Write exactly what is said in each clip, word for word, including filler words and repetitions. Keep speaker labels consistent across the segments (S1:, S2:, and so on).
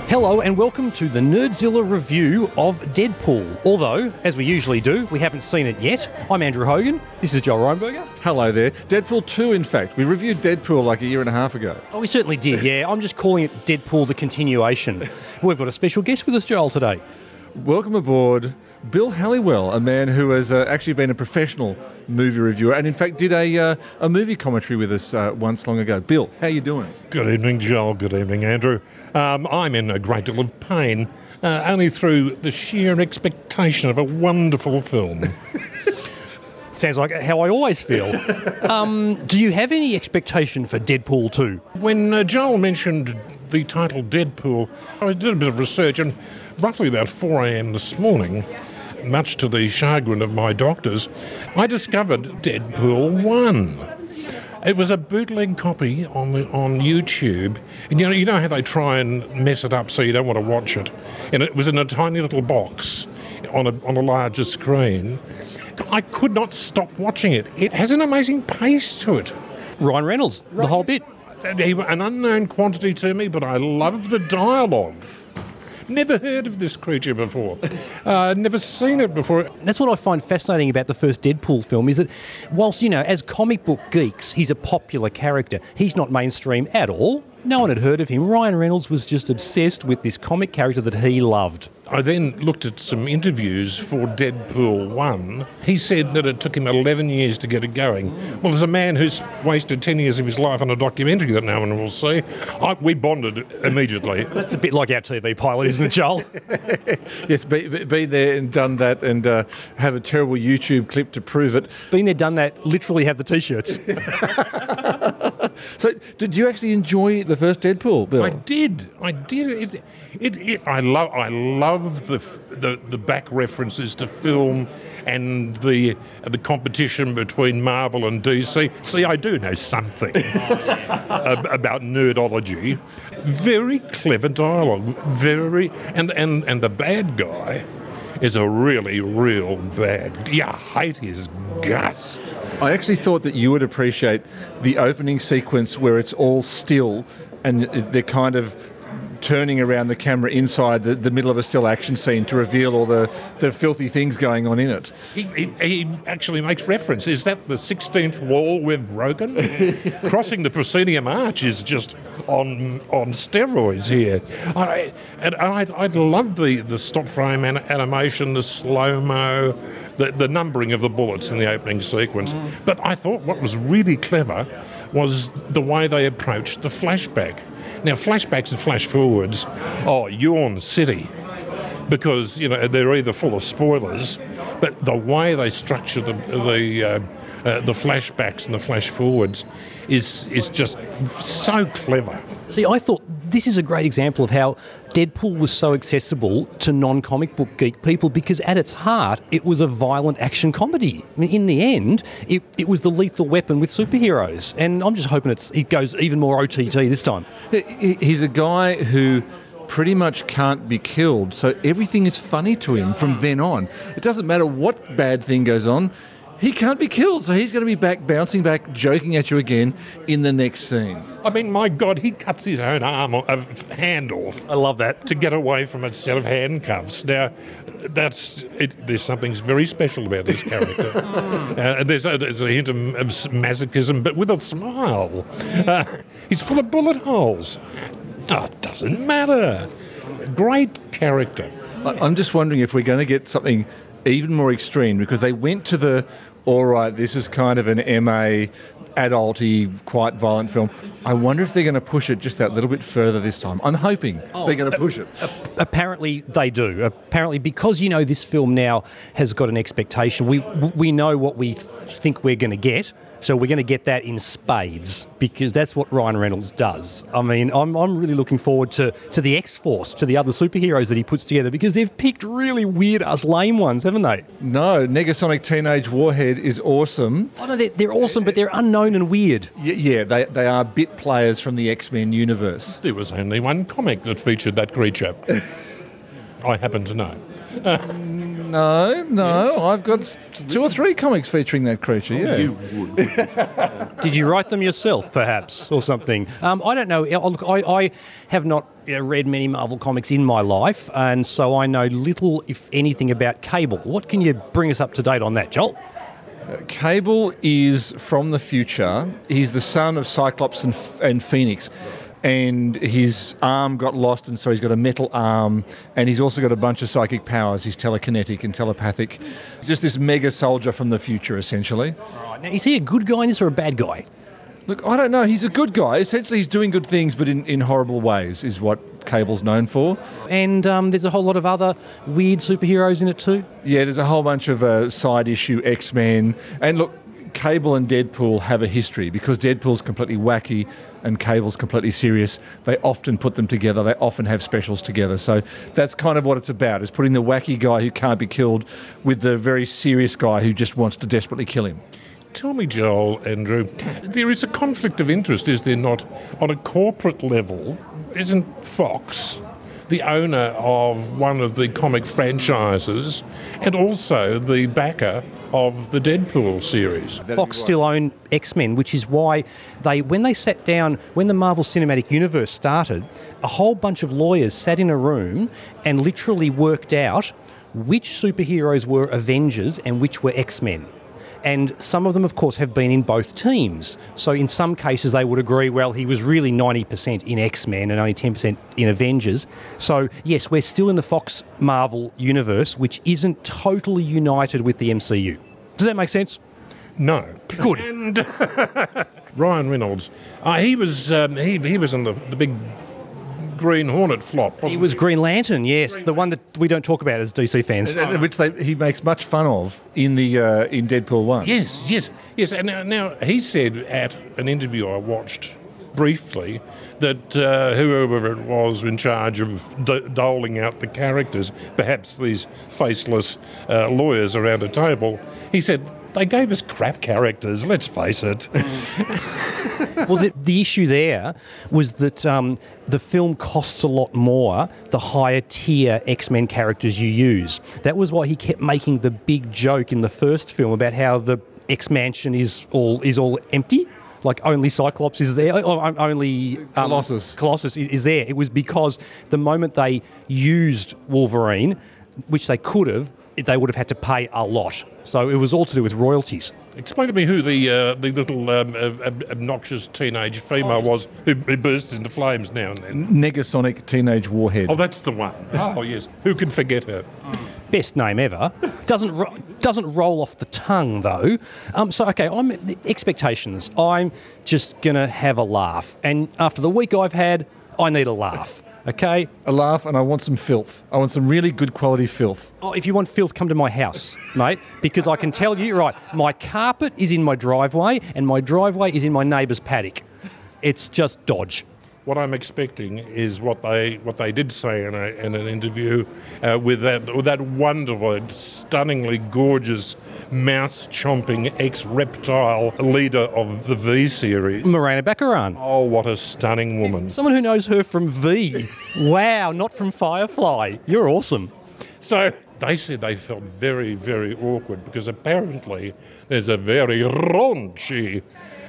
S1: Hello and welcome to the Nerdzilla review of Deadpool. Although, as we usually do, we haven't seen it yet. I'm Andrew Hogan. This is Joel Reinberger.
S2: Hello there. Deadpool two, in fact. We reviewed Deadpool like a year and a half ago.
S1: Oh, we certainly did, yeah. I'm just calling it Deadpool the continuation. We've got a special guest with us, Joel, today.
S2: Welcome aboard Bill Halliwell, a man who has uh, actually been a professional movie reviewer and in fact did a uh, a movie commentary with us uh, once long ago. Bill, how you doing?
S3: Good evening, Joel. Good evening, Andrew. Um, I'm in a great deal of pain, uh, only through the sheer expectation of a wonderful film.
S1: Sounds like how I always feel. um, do you have any expectation for Deadpool two?
S3: When uh, Joel mentioned the title Deadpool, I did a bit of research, and roughly about four a.m. this morning, much to the chagrin of my doctors, I discovered Deadpool one. It was a bootleg copy on the, on YouTube, and you know you know how they try and mess it up so you don't want to watch it, and it was in a tiny little box on a on a larger screen. I could not stop watching it. It has an amazing pace to it.
S1: Ryan Reynolds, the whole bit.
S3: An unknown quantity to me, but I love the dialogue. Never heard of this creature before. Uh, never seen it before.
S1: That's what I find fascinating about the first Deadpool film, is that whilst, you know, as comic book geeks, he's a popular character, he's not mainstream at all. No one had heard of him. Ryan Reynolds was just obsessed with this comic character that he loved.
S3: I then looked at some interviews for Deadpool one. He said that it took him eleven years to get it going. Well, as a man who's wasted ten years of his life on a documentary that no one will see, I, we bonded immediately.
S1: That's a bit like our T V pilot, isn't it, Joel?
S2: Yes, be, be there and done that and uh, have a terrible YouTube clip to prove it.
S1: Been there, done that, literally have the T-shirts.
S2: So, did you actually enjoy the first Deadpool, Bill?
S3: I did. I did. It, it, it, I love. I love the, the the back references to film and the the competition between Marvel and D C. See, I do know something about nerdology. Very clever dialogue. Very and and and the bad guy is a really real bad. Yeah, I hate his guts.
S2: I actually thought that you would appreciate the opening sequence where it's all still and they're kind of turning around the camera inside the, the middle of a still action scene to reveal all the, the filthy things going on in it.
S3: He, he, he actually makes reference. Is that the sixteenth wall we've broken? Crossing the proscenium arch is just on on steroids here. I, and I'd, I'd love the, the stop frame an- animation, the slow-mo, the, the numbering of the bullets in the opening sequence. Mm. But I thought what was really clever was the way they approached the flashback. Now, flashbacks and flash forwards, oh, yawn city, because, you know, they're either full of spoilers, but the way they structure the the uh, uh, the flashbacks and the flash forwards is is just so clever.
S1: See, I thought this is a great example of how Deadpool was so accessible to non-comic book geek people because at its heart, it was a violent action comedy. I mean, in the end, it, it was the Lethal Weapon with superheroes. And I'm just hoping it's, it goes even more O T T this time.
S2: He's a guy who pretty much can't be killed, so everything is funny to him from then on. It doesn't matter what bad thing goes on. He can't be killed, so he's going to be back, bouncing back, joking at you again in the next scene.
S3: I mean, my God, he cuts his own arm or uh, hand off.
S1: I love that.
S3: To get away from a set of handcuffs. Now, that's it, there's something very special about this character. uh, there's, a, there's a hint of, of masochism, but with a smile. Uh, he's full of bullet holes. Oh, it doesn't matter. Great character.
S2: I'm just wondering if we're going to get something even more extreme, because they went to the, all right, this is kind of an M A, adulty, quite violent film. I wonder if they're going to push it just that little bit further this time. I'm hoping oh, they're going to push it.
S1: Uh, apparently they do. Apparently, because, you know, this film now has got an expectation. We we know what we think we're going to get. So we're going to get that in spades because that's what Ryan Reynolds does. I mean, I'm I'm really looking forward to, to the X-Force, to the other superheroes that he puts together because they've picked really weird-ass lame ones, haven't they?
S2: No, Negasonic Teenage Warhead is awesome.
S1: Oh, no, they're, they're awesome, but they're unknown and weird.
S2: Y- yeah, they, they are bit players from the X-Men universe.
S3: There was only one comic that featured that creature. I happen to know.
S2: No, no, I've got s- two or three comics featuring that creature, yeah.
S3: You would.
S1: Did you write them yourself, perhaps, or something? Um, I don't know. I, I have not you know, read many Marvel comics in my life, and so I know little, if anything, about Cable. What can you bring us up to date on that, Joel?
S2: Cable is from the future. He's the son of Cyclops and, and Phoenix. And his arm got lost, and so he's got a metal arm, and he's also got a bunch of psychic powers. He's telekinetic and telepathic. He's just this mega soldier from the future, essentially.
S1: Right, now, is he a good guy in this or a bad guy?
S2: Look, I don't know. He's a good guy. Essentially, he's doing good things, but in, in horrible ways, is what Cable's known for.
S1: And um, there's a whole lot of other weird superheroes in it too.
S2: Yeah, there's a whole bunch of uh, side issue X-Men. And look, Cable and Deadpool have a history because Deadpool's completely wacky and Cable's completely serious. They often put them together. They often have specials together. So that's kind of what it's about, is putting the wacky guy who can't be killed with the very serious guy who just wants to desperately kill him.
S3: Tell me, Joel, Andrew, there is a conflict of interest, is there not? On a corporate level, isn't Fox the owner of one of the comic franchises and also the backer of the Deadpool series?
S1: Fox still own X-Men, which is why they, when they sat down, when the Marvel Cinematic Universe started, a whole bunch of lawyers sat in a room and literally worked out which superheroes were Avengers and which were X-Men. And some of them, of course, have been in both teams. So in some cases, they would agree, well, he was really ninety percent in X-Men and only ten percent in Avengers. So, yes, we're still in the Fox Marvel universe, which isn't totally united with the M C U. Does that make sense?
S3: No.
S1: Good.
S3: And Ryan Reynolds, uh, he was um, he he was in the the big Green Hornet flop.
S1: He
S3: wasn't
S1: was Green Lantern, yes, the one that we don't talk about as D C fans.
S2: And- and which they, he makes much fun of in the uh, in Deadpool one.
S3: Yes, yes, yes. And now, now he said at an interview I watched briefly that uh, whoever it was in charge of do- doling out the characters, perhaps these faceless uh, lawyers around a table, he said, they gave us crap characters, let's face it.
S1: Well, the, the issue there was that um, the film costs a lot more the higher tier X-Men characters you use. That was why he kept making the big joke in the first film about how the X-Mansion is all is all empty. Like only Cyclops is there, or only um,
S2: Colossus.
S1: Colossus is, is there. It was because the moment they used Wolverine, which they could have, they would have had to pay a lot. So it was all to do with royalties.
S3: Explain to me who the uh, the little um, ob- obnoxious teenage female was who, who bursts into flames now and then.
S2: Negasonic Teenage Warhead.
S3: Oh, that's the one. Oh, yes. Who can forget her?
S1: Best name ever. Doesn't ro- doesn't roll off the tongue though. Um, so okay, I'm the expectations. I'm just gonna have a laugh, and after the week I've had, I need a laugh. Okay.
S2: A laugh, and I want some filth. I want some really good quality filth.
S1: Oh, if you want filth, come to my house, mate, because I can tell you, right, my carpet is in my driveway, and my driveway is in my neighbour's paddock. It's just dodge.
S3: What I'm expecting is what they what they did say in, a, in an interview uh, with that with that wonderful, stunningly gorgeous, mouse-chomping ex-reptile leader of the V series.
S1: Miranda Baccarin.
S3: Oh, what a stunning woman.
S1: Someone who knows her from V. Wow, not from Firefly. You're awesome.
S3: So they said they felt very, very awkward because apparently there's a very raunchy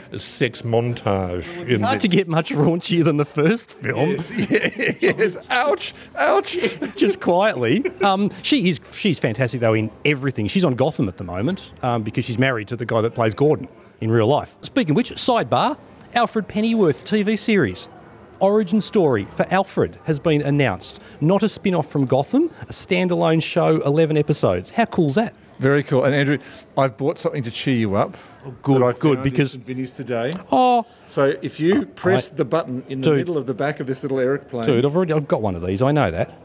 S3: sex montage in
S1: Hard
S3: this.
S1: to get much raunchier than the first film.
S2: Yes, yes. Ouch, ouch.
S1: Just quietly. Um, she is she's fantastic though in everything. She's on Gotham at the moment um, because she's married to the guy that plays Gordon in real life. Speaking of which, sidebar, Alfred Pennyworth T V series. Origin story for Alfred has been announced. Not a spin-off from Gotham, a standalone show, eleven episodes. How cool's that?
S2: Very cool. And Andrew, I've bought something to cheer you up.
S1: good,
S2: that I
S1: good,
S2: found
S1: because-
S2: in Saint Vinny's today.
S1: Oh,
S2: So if you press
S1: I-
S2: the button in the
S1: Dude.
S2: middle of the back of this little aeroplane,
S1: dude, I've already I've got one of these. I know that.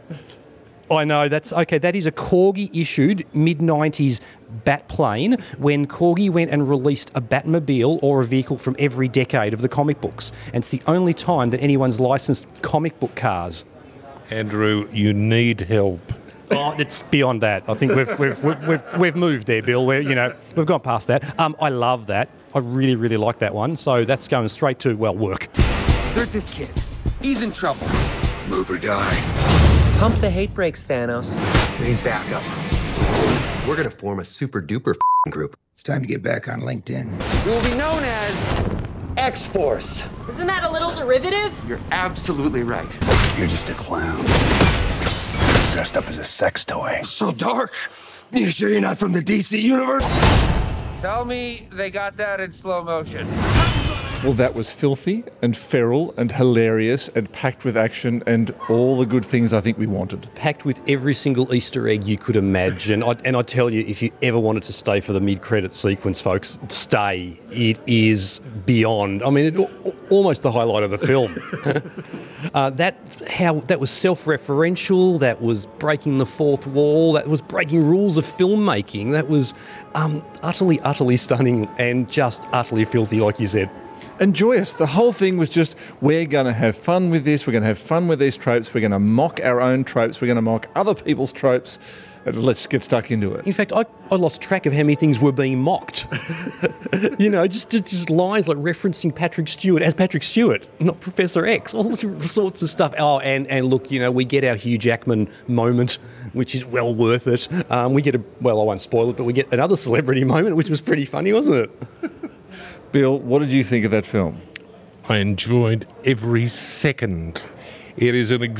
S1: I know, that's okay. That is a Corgi issued mid nineties bat plane when Corgi went and released a Batmobile or a vehicle from every decade of the comic books. And it's the only time that anyone's licensed comic book cars.
S3: Andrew, you need help.
S1: Oh, it's beyond that. I think we've we've we've, we've, we've moved there, Bill. We're, you know, we've gone past that. Um, I love that. I really, really like that one. So that's going straight to, well, work.
S4: There's this kid. He's in trouble.
S5: Move or die.
S4: Pump the hate brakes, Thanos.
S5: Need backup. We're gonna form a super duper f***ing group.
S6: It's time to get back on LinkedIn.
S4: We will be known as X-Force.
S7: Isn't that a little derivative?
S4: You're absolutely right.
S6: You're just a clown. Dressed up as a sex toy.
S5: So dark. You sure you're not from the D C universe?
S4: Tell me they got that in slow motion.
S2: Well, that was filthy and feral and hilarious and packed with action and all the good things I think we wanted.
S1: Packed with every single Easter egg you could imagine. I, and I tell you, if you ever wanted to stay for the mid-credit sequence, folks, stay. It is beyond. I mean, it, almost the highlight of the film. uh, that how that was self-referential. That was breaking the fourth wall. That was breaking rules of filmmaking. That was um, utterly, utterly stunning and just utterly filthy, like you said.
S2: And joyous. The whole thing was just, we're going to have fun with this, we're going to have fun with these tropes, we're going to mock our own tropes, we're going to mock other people's tropes, and let's get stuck into it.
S1: In fact, I, I lost track of how many things were being mocked. you know, just, just just lines like referencing Patrick Stewart as Patrick Stewart, not Professor X, all sorts of stuff. Oh, and, and look, you know, we get our Hugh Jackman moment, which is well worth it. Um, we get a, well, I won't spoil it, but we get another celebrity moment, which was pretty funny, wasn't it?
S2: Bill, what did you think of that film?
S3: I enjoyed every second. It is an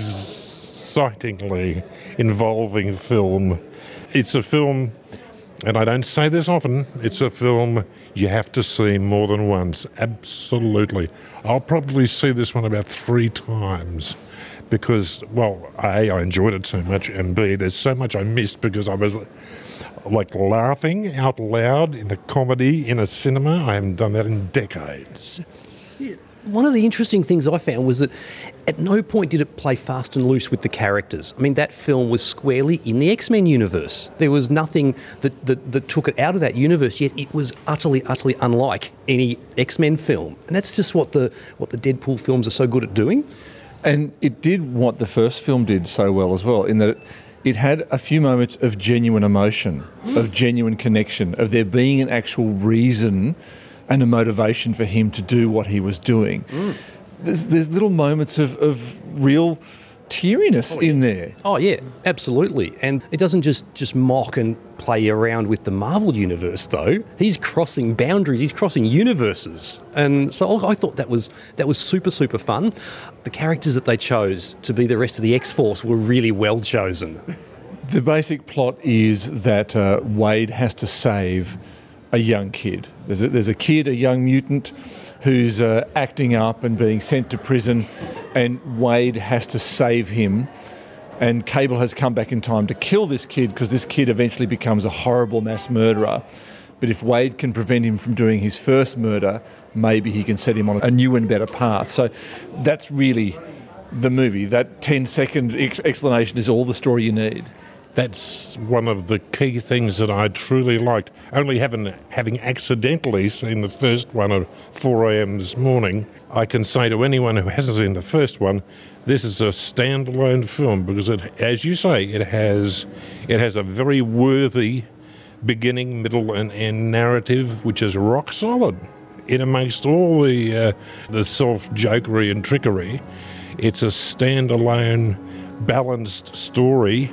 S3: excitingly involving film. It's a film, and I don't say this often, it's a film you have to see more than once. Absolutely. I'll probably see this one about three times because, well, A, I enjoyed it so much, and B, there's so much I missed because I was like laughing out loud in a comedy in a cinema. I haven't done that in decades.
S1: Yeah. One of the interesting things I found was that at no point did it play fast and loose with the characters. I mean, that film was squarely in the X-Men universe. There was nothing that, that, that took it out of that universe, yet it was utterly, utterly unlike any X-Men film. And that's just what the what the Deadpool films are so good at doing.
S2: And it did what the first film did so well as well, in that it, it had a few moments of genuine emotion, of genuine connection, of there being an actual reason and a motivation for him to do what he was doing. Mm. There's, there's little moments of, of real teariness
S1: oh, yeah.
S2: in there.
S1: Oh, yeah, absolutely. And it doesn't just, just mock and play around with the Marvel universe, though. He's crossing boundaries. He's crossing universes. And so I thought that was that was super, super fun. The characters that they chose to be the rest of the X-Force were really well chosen.
S2: The basic plot is that uh, Wade has to save a young kid. There's a, there's a kid, a young mutant, who's uh, acting up and being sent to prison, and Wade has to save him. And Cable has come back in time to kill this kid because this kid eventually becomes a horrible mass murderer. But if Wade can prevent him from doing his first murder, maybe he can set him on a new and better path. So that's really the movie. That ten-second ex- explanation is all the story you need.
S3: That's one of the key things that I truly liked. Only having, having accidentally seen the first one at four a.m. this morning, I can say to anyone who hasn't seen the first one, this is a standalone film because, it, as you say, it has it has a very worthy beginning, middle, and end narrative, which is rock solid. In amongst all the uh, the self-jokery and trickery, it's a standalone, balanced story.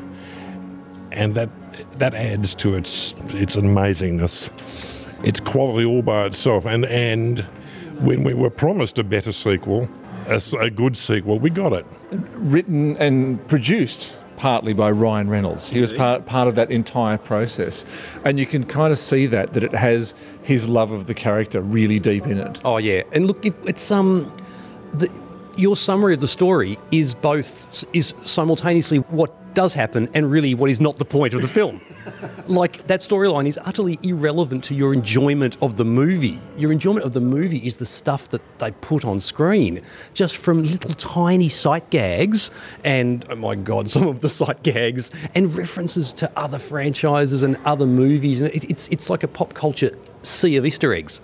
S3: And that that adds to its its amazingness. It's quality all by itself. And and when we were promised a better sequel, a, a good sequel, we got it.
S2: Written and produced partly by Ryan Reynolds. He was part part of that entire process. And you can kind of see that, that it has his love of the character really deep in it.
S1: Oh, yeah. And look, it, it's... um, the, your summary of the story is both is simultaneously what does happen and really what is not the point of the film. Like, that storyline is utterly irrelevant to your enjoyment of the movie. Your enjoyment of the movie is the stuff that they put on screen, just from little tiny sight gags and, oh my God, some of the sight gags and references to other franchises and other movies. And it, it's it's like a pop culture sea of Easter eggs.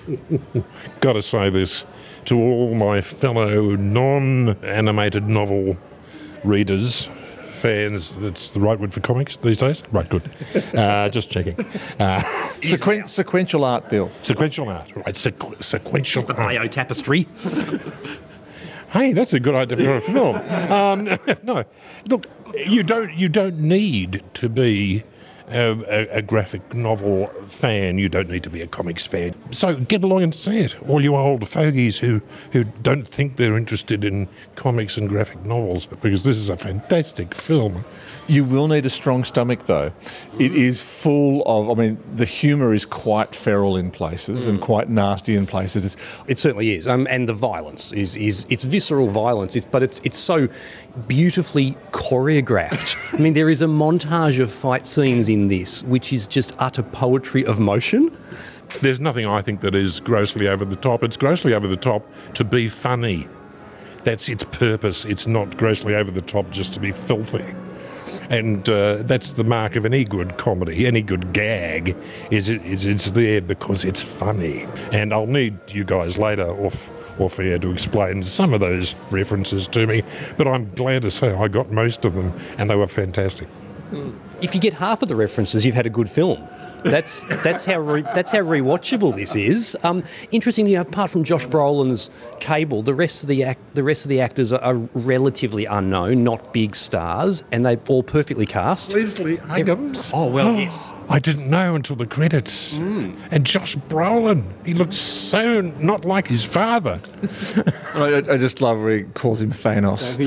S3: Got to say this to all my fellow non-animated novel readers, fans, that's the right word for comics these days? Right, good. Uh, just checking. Uh,
S2: Sequen- sequential art, Bill.
S3: Sequential art, right, sequ- sequential
S1: The
S3: art.
S1: Bio Tapestry.
S3: Hey, that's a good idea for a film. Um, no, look, you don't you don't need to be a, a, a graphic novel fan. You don't need to be a comics fan. So get along and see it, all you old fogies who, who don't think they're interested in comics and graphic novels, because this is a fantastic film.
S2: You will need a strong stomach, though. It is full of, I mean, the humour is quite feral in places and quite nasty in places.
S1: It certainly is, um, and the violence is is it's visceral violence, it's, but it's it's so beautifully choreographed. I mean, there is a montage of fight scenes in this, which is just utter poetry of motion.
S3: There's nothing I think that is grossly over the top. It's grossly over the top to be funny. That's its purpose. It's not grossly over the top just to be filthy. And uh, that's the mark of any good comedy, any good gag, is it, is it's there because it's funny. And I'll need you guys later off, off air to explain some of those references to me, but I'm glad to say I got most of them, and they were fantastic.
S1: If you get half of the references, you've had a good film. That's that's how re, that's how rewatchable this is. Um, interestingly, apart from Josh Brolin's Cable, the rest of the act, the rest of the actors are, are relatively unknown, not big stars, and they all perfectly cast.
S3: Leslie Uggams.
S1: Oh well, yes.
S3: I didn't know until the credits. Mm. And Josh Brolin, he looks so not like his father.
S2: I, I just love where he calls him Thanos.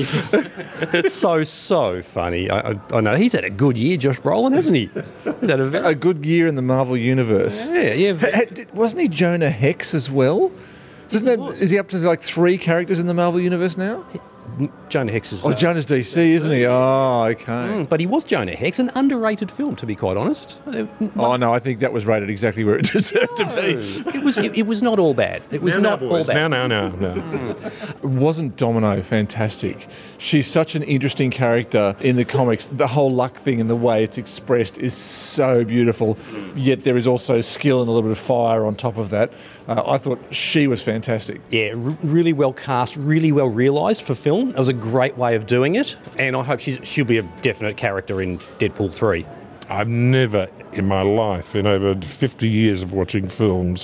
S1: It's so, so funny. I, I, I know. He's had a good year, Josh Brolin, hasn't he? He's had a, very...
S2: a good year in the Marvel Universe.
S1: Yeah, yeah.
S2: Wasn't he Jonah Hex as well? Isn't that, is he up to like three characters in the Marvel Universe now?
S1: Jonah Hex is...
S2: Oh,
S1: uh,
S2: Jonah's D C, isn't he? Oh, okay.
S1: Mm, but he was Jonah Hex, an underrated film, to be quite honest.
S2: Oh, no, I think that was rated exactly where it deserved
S1: no.
S2: to be.
S1: It was it, it was not all bad. It was
S3: no,
S1: not
S3: no,
S1: all bad.
S3: No, no, no, no.
S2: Mm. Wasn't Domino fantastic? She's such an interesting character in the comics. The whole luck thing and the way it's expressed is so beautiful, yet there is also skill and a little bit of fire on top of that. Uh, I thought she was fantastic.
S1: Yeah, r- really well cast, really well realised for film. It was a great way of doing it, and I hope she's, she'll be a definite character in Deadpool three.
S3: I've never in my life, in over fifty years of watching films,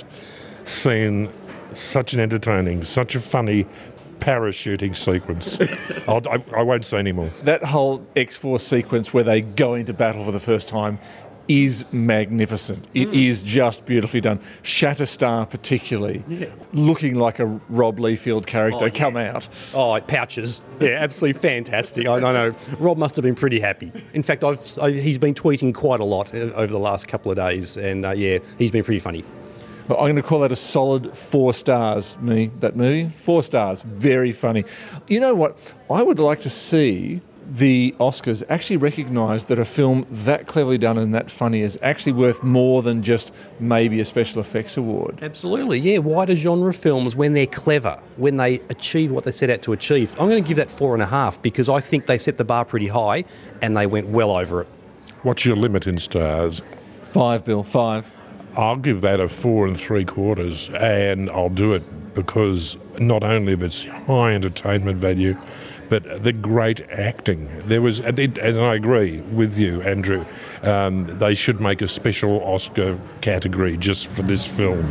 S3: seen such an entertaining, such a funny parachuting sequence. I'll, I, I won't say any more.
S2: That whole X-Force sequence where they go into battle for the first time is magnificent. It mm. is just beautifully done. Shatterstar particularly, yeah. looking like a Rob Liefeld character,
S1: oh,
S2: come
S1: yeah.
S2: out.
S1: Oh, pouches. Yeah, absolutely fantastic. I, I know. Rob must have been pretty happy. In fact, I've, I, he's been tweeting quite a lot over the last couple of days, and uh, yeah, he's been pretty funny.
S2: Well, I'm going to call that a solid four stars, me, that movie. Four stars. Very funny. You know what? I would like to see the Oscars actually recognise that a film that cleverly done and that funny is actually worth more than just maybe a special effects award.
S1: Absolutely, yeah. Wider genre films, when they're clever, when they achieve what they set out to achieve, I'm going to give that four and a half because I think they set the bar pretty high and they went well over it.
S3: What's your limit in stars?
S2: Five, Bill, five.
S3: I'll give that a four and three quarters, and I'll do it because not only of its high entertainment value, but the great acting. There was, and I agree with you, Andrew, um, they should make a special Oscar category just for this film.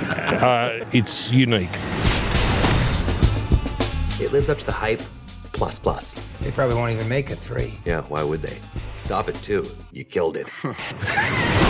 S3: Uh, it's unique.
S5: It lives up to the hype, plus plus.
S8: They probably won't even make a three.
S5: Yeah, why would they? Stop it, too. You killed it.